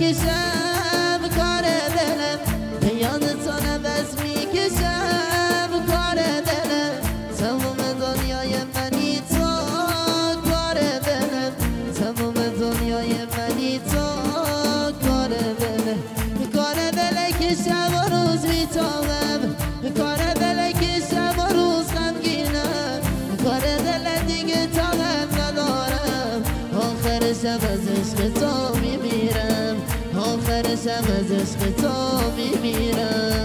میکشم کار دلم به یادتون بس میکشم کار دلم تموم دنیای منی تو کار دلم تموم دنیای منی تو کار دلم کار دلم که شب و روز میتابم کار دلم که شب و روز غمگینم کار دلم دیگه طاقت ندارم آخر شب از عشق تو میمیرم آخر شب از عشق تو میمیرم